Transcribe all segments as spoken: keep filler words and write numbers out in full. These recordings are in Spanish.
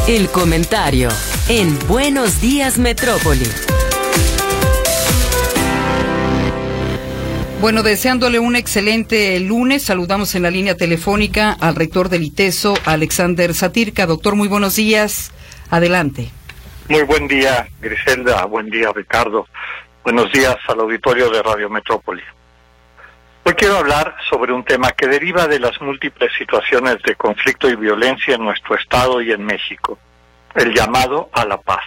El comentario en Buenos Días Metrópoli. Bueno, deseándole un excelente lunes, saludamos en la línea telefónica al rector del ITESO, Alexander Satirka. Doctor, muy buenos días. Adelante. Muy buen día, Griselda. Buen día, Ricardo. Buenos días al auditorio de Radio Metrópoli. Hoy quiero hablar sobre un tema que deriva de las múltiples situaciones de conflicto y violencia en nuestro estado y en México, el llamado a la paz.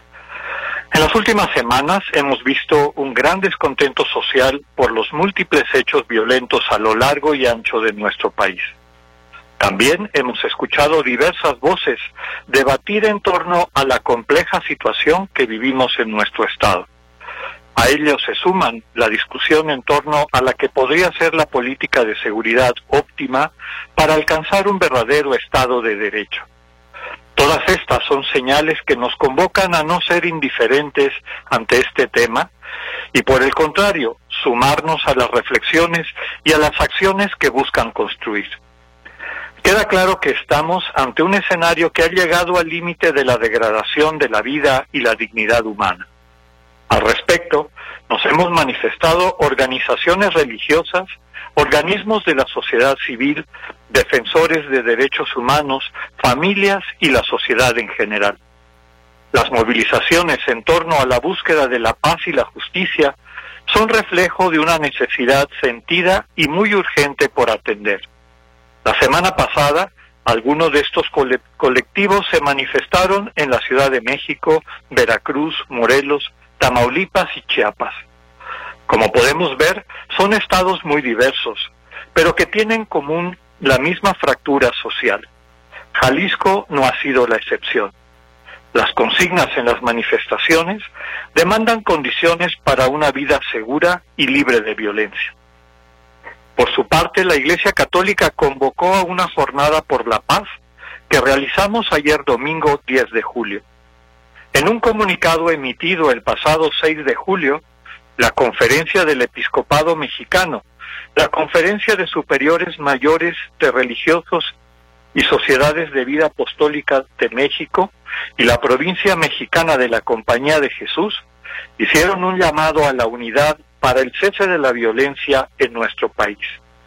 En las últimas semanas hemos visto un gran descontento social por los múltiples hechos violentos a lo largo y ancho de nuestro país. También hemos escuchado diversas voces debatir en torno a la compleja situación que vivimos en nuestro estado. A ello se suman la discusión en torno a la que podría ser la política de seguridad óptima para alcanzar un verdadero Estado de Derecho. Todas estas son señales que nos convocan a no ser indiferentes ante este tema y, por el contrario, sumarnos a las reflexiones y a las acciones que buscan construir. Queda claro que estamos ante un escenario que ha llegado al límite de la degradación de la vida y la dignidad humana. Al respecto, nos hemos manifestado organizaciones religiosas, organismos de la sociedad civil, defensores de derechos humanos, familias y la sociedad en general. Las movilizaciones en torno a la búsqueda de la paz y la justicia son reflejo de una necesidad sentida y muy urgente por atender. La semana pasada, algunos de estos cole- colectivos se manifestaron en la Ciudad de México, Veracruz, Morelos, Tamaulipas y Chiapas. Como podemos ver, son estados muy diversos, pero que tienen en común la misma fractura social. Jalisco no ha sido la excepción. Las consignas en las manifestaciones demandan condiciones para una vida segura y libre de violencia. Por su parte, la Iglesia Católica convocó a una jornada por la paz que realizamos ayer domingo diez de julio. En un comunicado emitido el pasado seis de julio, la Conferencia del Episcopado Mexicano, la Conferencia de Superiores Mayores de Religiosos y Sociedades de Vida Apostólica de México y la Provincia Mexicana de la Compañía de Jesús hicieron un llamado a la unidad para el cese de la violencia en nuestro país.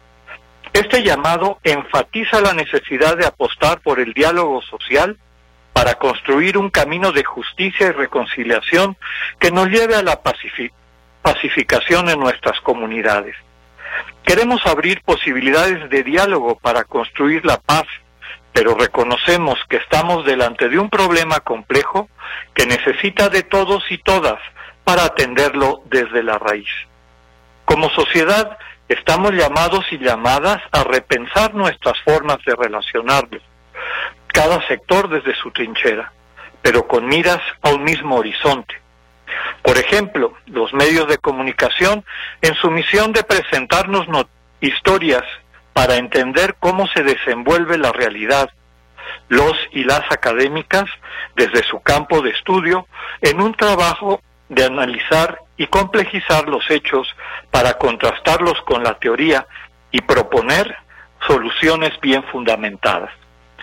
Este llamado enfatiza la necesidad de apostar por el diálogo social para construir un camino de justicia y reconciliación que nos lleve a la pacifi- pacificación en nuestras comunidades. Queremos abrir posibilidades de diálogo para construir la paz, pero reconocemos que estamos delante de un problema complejo que necesita de todos y todas para atenderlo desde la raíz. Como sociedad, estamos llamados y llamadas a repensar nuestras formas de relacionarnos, cada sector desde su trinchera, pero con miras a un mismo horizonte. Por ejemplo, los medios de comunicación, en su misión de presentarnos no- historias para entender cómo se desenvuelve la realidad, los y las académicas, desde su campo de estudio, en un trabajo de analizar y complejizar los hechos para contrastarlos con la teoría y proponer soluciones bien fundamentadas.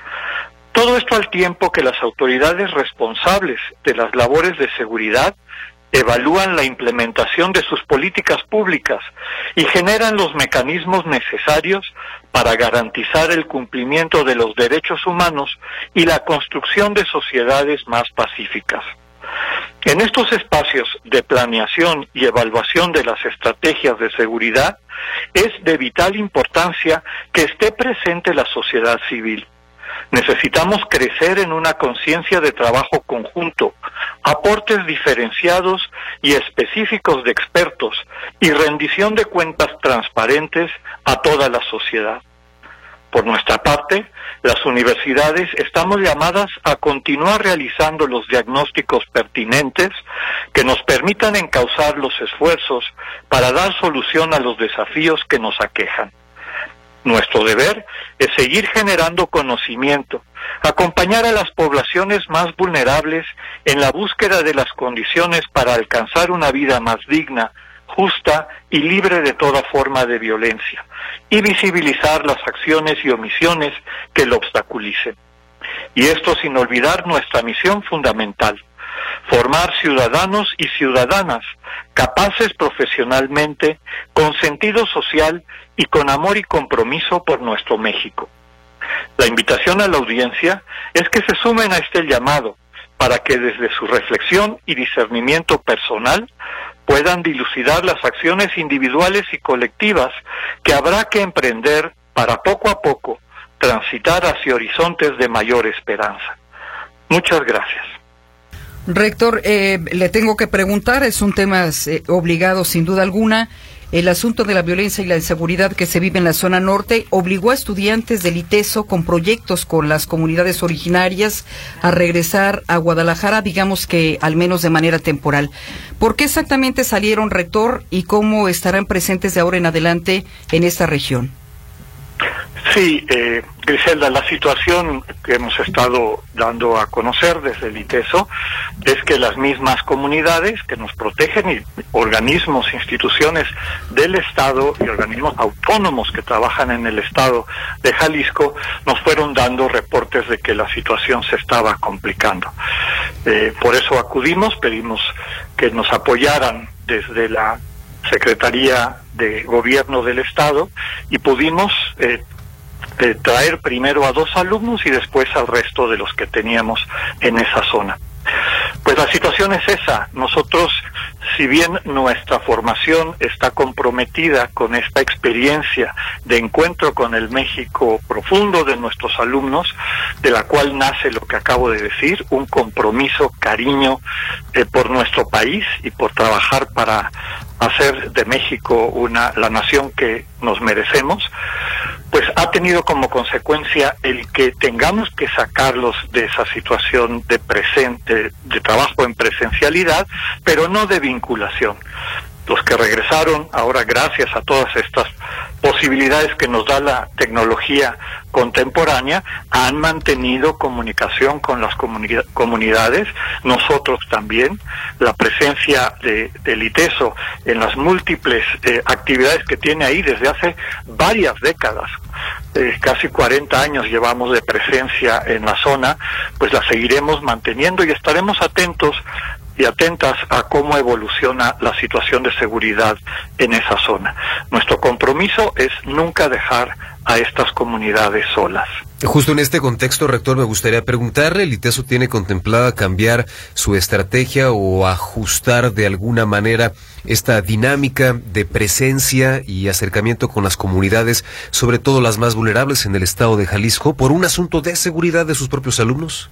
Todo esto al tiempo que las autoridades responsables de las labores de seguridad evalúan la implementación de sus políticas públicas y generan los mecanismos necesarios para garantizar el cumplimiento de los derechos humanos y la construcción de sociedades más pacíficas. En estos espacios de planeación y evaluación de las estrategias de seguridad, es de vital importancia que esté presente la sociedad civil. Necesitamos crecer en una conciencia de trabajo conjunto, aportes diferenciados y específicos de expertos y rendición de cuentas transparentes a toda la sociedad. Por nuestra parte, las universidades estamos llamadas a continuar realizando los diagnósticos pertinentes que nos permitan encauzar los esfuerzos para dar solución a los desafíos que nos aquejan. Nuestro deber es seguir generando conocimiento, acompañar a las poblaciones más vulnerables en la búsqueda de las condiciones para alcanzar una vida más digna, justa y libre de toda forma de violencia, y visibilizar las acciones y omisiones que lo obstaculicen. y esto sin olvidar nuestra misión fundamental: formar ciudadanos y ciudadanas capaces profesionalmente, con sentido social y con amor y compromiso por nuestro México. La invitación a la audiencia es que se sumen a este llamado para que desde su reflexión y discernimiento personal puedan dilucidar las acciones individuales y colectivas que habrá que emprender para poco a poco transitar hacia horizontes de mayor esperanza. Muchas gracias. Rector, eh, le tengo que preguntar, es un tema eh, obligado sin duda alguna. El asunto de la violencia y la inseguridad que se vive en la zona norte obligó a estudiantes del ITESO con proyectos con las comunidades originarias a regresar a Guadalajara, digamos que al menos de manera temporal. ¿Por qué exactamente salieron, rector, y cómo estarán presentes de ahora en adelante en esta región? Sí, eh, Griselda, la situación que hemos estado dando a conocer desde el ITESO es que las mismas comunidades que nos protegen y organismos, instituciones del Estado y organismos autónomos que trabajan en el Estado de Jalisco nos fueron dando reportes de que la situación se estaba complicando. Eh, por eso acudimos, pedimos que nos apoyaran desde la Secretaría de Gobierno del Estado y pudimos eh, de traer primero a dos alumnos y después al resto de los que teníamos en esa zona. Pues la situación es esa. Nosotros, si bien nuestra formación está comprometida con esta experiencia de encuentro con el México profundo de nuestros alumnos, de la cual nace lo que acabo de decir, un compromiso, cariño eh, por nuestro país y por trabajar para hacer de México una la nación que nos merecemos, pues ha tenido como consecuencia el que tengamos que sacarlos de esa situación de presente, de trabajo en presencialidad, pero no de vinculación. Los que regresaron ahora, gracias a todas estas posibilidades que nos da la tecnología contemporánea, han mantenido comunicación con las comuni- comunidades, nosotros también. La presencia de, del ITESO en las múltiples eh, actividades que tiene ahí desde hace varias décadas, eh, casi cuarenta años llevamos de presencia en la zona, pues la seguiremos manteniendo y estaremos atentos y atentas a cómo evoluciona la situación de seguridad en esa zona. Nuestro compromiso es nunca dejar a estas comunidades solas. Justo en este contexto, rector, me gustaría preguntarle, ¿el ITESO tiene contemplada cambiar su estrategia o ajustar de alguna manera esta dinámica de presencia y acercamiento con las comunidades, sobre todo las más vulnerables en el estado de Jalisco, por un asunto de seguridad de sus propios alumnos?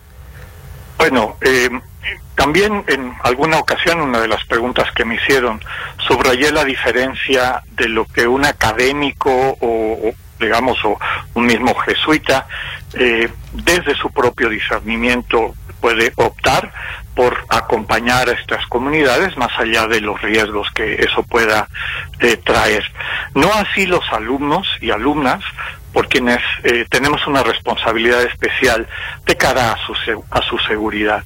Bueno, eh, también en alguna ocasión, una de las preguntas que me hicieron, subrayé la diferencia de lo que un académico o, o digamos, o un mismo jesuita, eh, desde su propio discernimiento puede optar por acompañar a estas comunidades más allá de los riesgos que eso pueda eh, traer. No así los alumnos y alumnas, por quienes eh, tenemos una responsabilidad especial de cara a su, a su seguridad.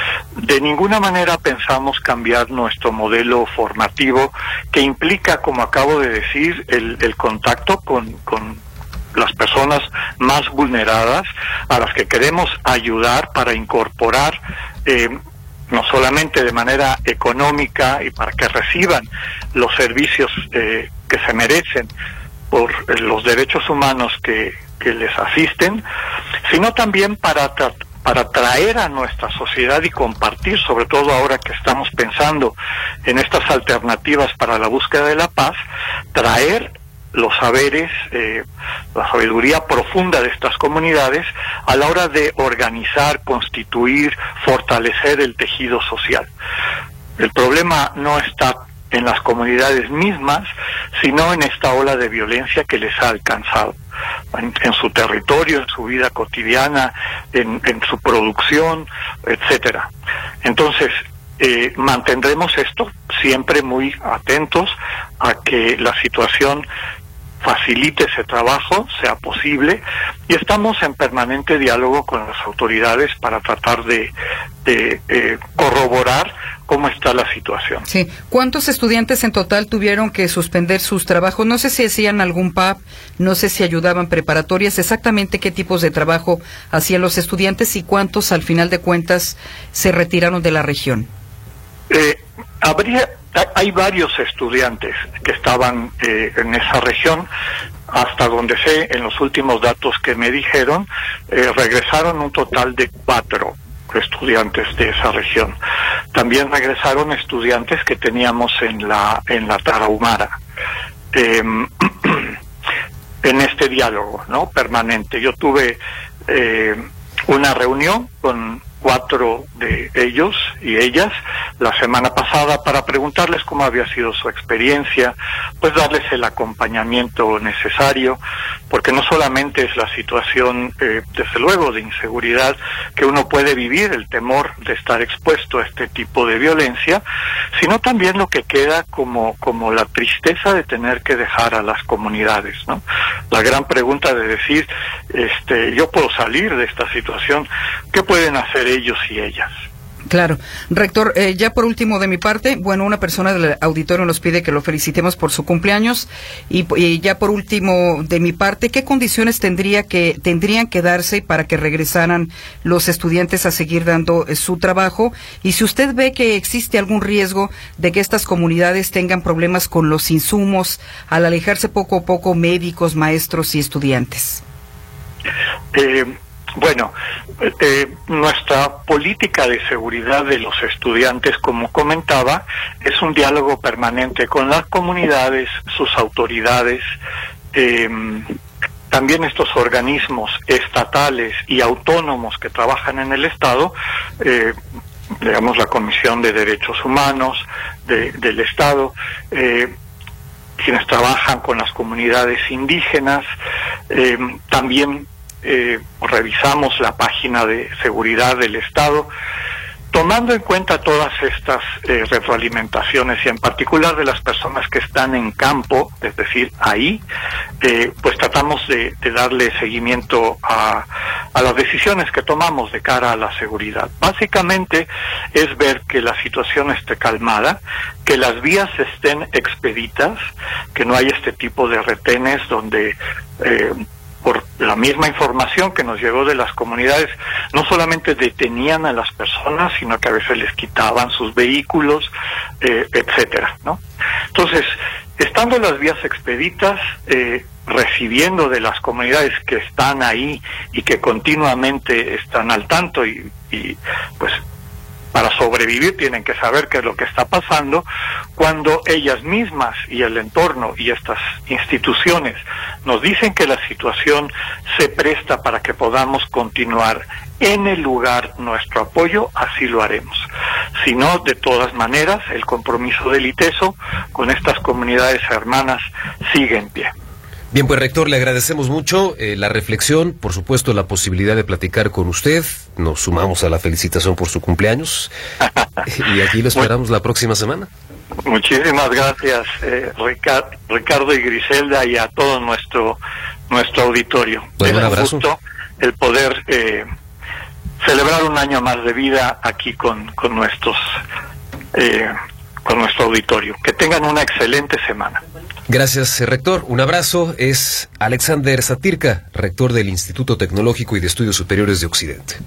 De ninguna manera pensamos cambiar nuestro modelo formativo, que implica, como acabo de decir, el, el contacto con, con las personas más vulneradas, a las que queremos ayudar para incorporar eh, no solamente de manera económica y para que reciban los servicios eh, que se merecen por los derechos humanos que, que les asisten, sino también para tra- para traer a nuestra sociedad y compartir, sobre todo ahora que estamos pensando en estas alternativas para la búsqueda de la paz, traer los saberes, eh, la sabiduría profunda de estas comunidades a la hora de organizar, constituir, fortalecer el tejido social. El problema no está en las comunidades mismas, sino en esta ola de violencia que les ha alcanzado en, en su territorio, en su vida cotidiana, en, en su producción, etcétera. Entonces, eh, mantendremos esto siempre muy atentos a que la situación facilite ese trabajo, sea posible, y estamos en permanente diálogo con las autoridades para tratar de, de eh, corroborar cómo está la situación. Sí. ¿Cuántos estudiantes en total tuvieron que suspender sus trabajos? No sé si hacían algún P A P, no sé si ayudaban preparatorias, exactamente qué tipos de trabajo hacían los estudiantes y cuántos al final de cuentas se retiraron de la región. Eh, habría, hay varios estudiantes que estaban eh, en esa región. Hasta donde sé, en los últimos datos que me dijeron, eh, regresaron un total de cuatro estudiantes de esa región. También regresaron estudiantes que teníamos en la en la Tarahumara, eh, en este diálogo, ¿no?, permanente. Yo tuve eh, una reunión con cuatro de ellos y ellas la semana pasada para preguntarles cómo había sido su experiencia, pues darles el acompañamiento necesario, porque no solamente es la situación, eh, desde luego, de inseguridad que uno puede vivir, el temor de estar expuesto a este tipo de violencia, sino también lo que queda como, como la tristeza de tener que dejar a las comunidades, ¿no? La gran pregunta de decir, este, yo puedo salir de esta situación, ¿qué pueden hacer ellos y ellas? Claro. Rector, eh, ya por último de mi parte, bueno, una persona del auditorio nos pide que lo felicitemos por su cumpleaños y, y ya por último de mi parte, ¿qué condiciones tendría que tendrían que darse para que regresaran los estudiantes a seguir dando eh, su trabajo? Y si usted ve que existe algún riesgo de que estas comunidades tengan problemas con los insumos al alejarse poco a poco médicos, maestros y estudiantes. Eh... Bueno, eh, nuestra política de seguridad de los estudiantes, como comentaba, es un diálogo permanente con las comunidades, sus autoridades, eh, también estos organismos estatales y autónomos que trabajan en el Estado, eh, digamos la Comisión de Derechos Humanos de, del Estado, eh, quienes trabajan con las comunidades indígenas, eh, también Eh, revisamos la página de seguridad del Estado, tomando en cuenta todas estas eh, retroalimentaciones y en particular de las personas que están en campo, es decir, ahí, eh, pues tratamos de, de darle seguimiento a, a las decisiones que tomamos de cara a la seguridad. Básicamente es ver que la situación esté calmada, que las vías estén expeditas, que no hay este tipo de retenes donde eh, por la misma información que nos llegó de las comunidades, no solamente detenían a las personas, sino que a veces les quitaban sus vehículos, eh, etcétera, ¿no? Entonces, estando las vías expeditas, eh, recibiendo de las comunidades que están ahí y que continuamente están al tanto y, y pues para sobrevivir tienen que saber qué es lo que está pasando, cuando ellas mismas y el entorno y estas instituciones nos dicen que la situación se presta para que podamos continuar en el lugar nuestro apoyo, así lo haremos. Si no, de todas maneras, el compromiso del ITESO con estas comunidades hermanas sigue en pie. Bien, pues rector, le agradecemos mucho eh, la reflexión, por supuesto la posibilidad de platicar con usted, nos sumamos a la felicitación por su cumpleaños y aquí lo esperamos la próxima semana. Muchísimas gracias, eh, Ricardo, Ricardo y Griselda, y a todo nuestro nuestro auditorio. Bueno, un es un abrazo. gusto el poder eh, celebrar un año más de vida aquí con, con nuestros eh, con nuestro auditorio. Que tengan una excelente semana. Gracias, rector. Un abrazo. Es Alexander Satirka, rector del Instituto Tecnológico y de Estudios Superiores de Occidente.